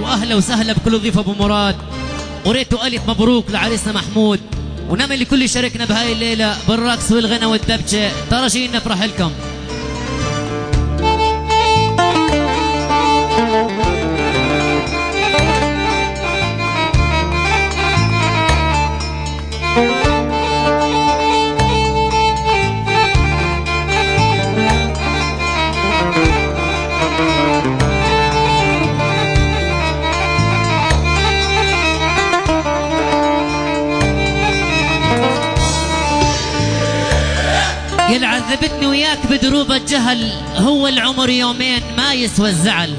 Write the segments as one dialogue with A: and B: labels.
A: واهلا وسهلا بكل ضيف ابو مراد، وريتوا الف مبروك لعريسنا محمود، ونامل لكل شاركنا بهاي الليله بالرقص والغنى والدبشه. ترى جايين نفرح لكم. يلي عذبتني وياك بدروب الجهل، هو العمر يومين ما يسوى الزعل.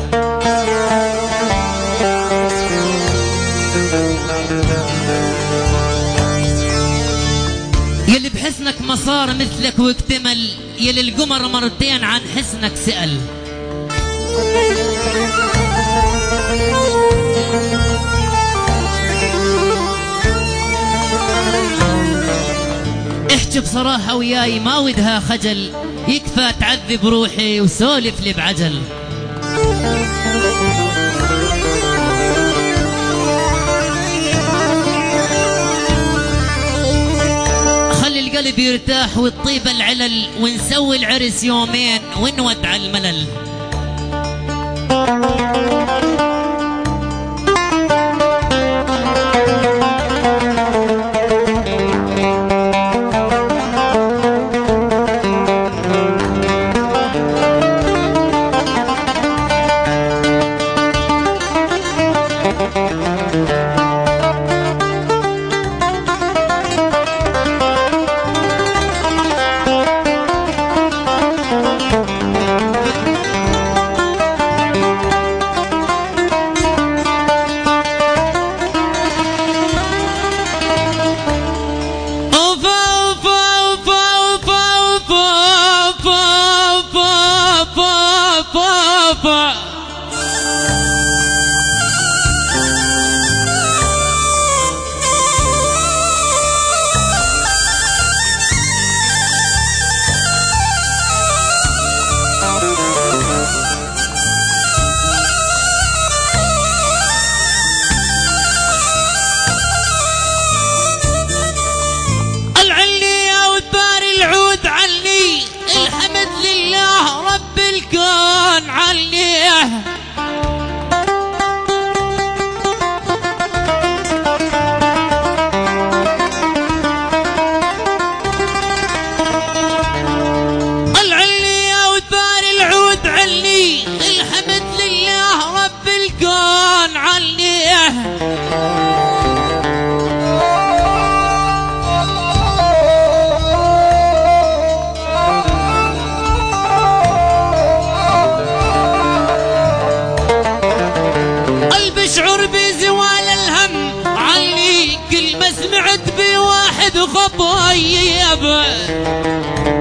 A: يلي بحسنك مصار مثلك واكتمل، يلي القمر مرتين عن حسنك سأل. احكي بصراحة وياي ما ودها خجل، يكفى تعذب روحي وسولف لي بعجل. خلي القلب يرتاح وتطيب العلل، ونسوي العرس يومين ونودع الملل.
B: سمعت بواحد خطايب